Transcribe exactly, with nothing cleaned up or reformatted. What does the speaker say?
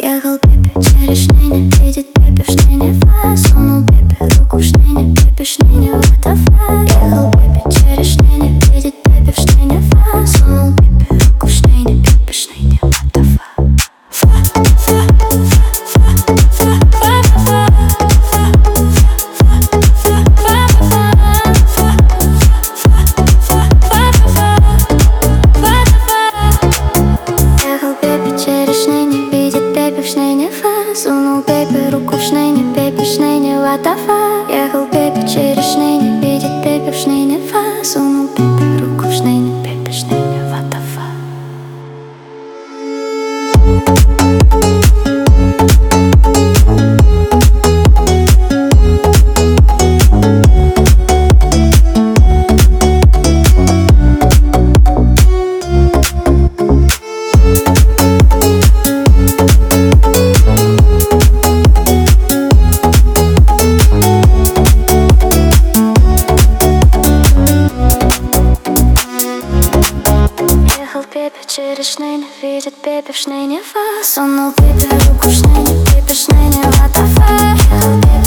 Ехал Пепе через шнейне, видит Пепе в шнейне фа. Сунул Пепе руку в шнейне, Пепе в шнейне what the fuck. Ехал Пепе через шнейне, видит Пепе в шнейне фа. Сунул Пепе руку в шнейне, Пепе в шнейне what the fuck. Сунул Пепе руку в шнейне, Пепе в шнейне what the fuck. Ехал Пепе через шнейне, видит Пепе в шнейне фа. Сунул Пепе руку в шнейне, Пепе в шнейне what the fuck. Пепе через шнейне, видит Пепе в шнейне фа. Сунул Пепе руку в шнейне, Пепе в шнейне what the fuck.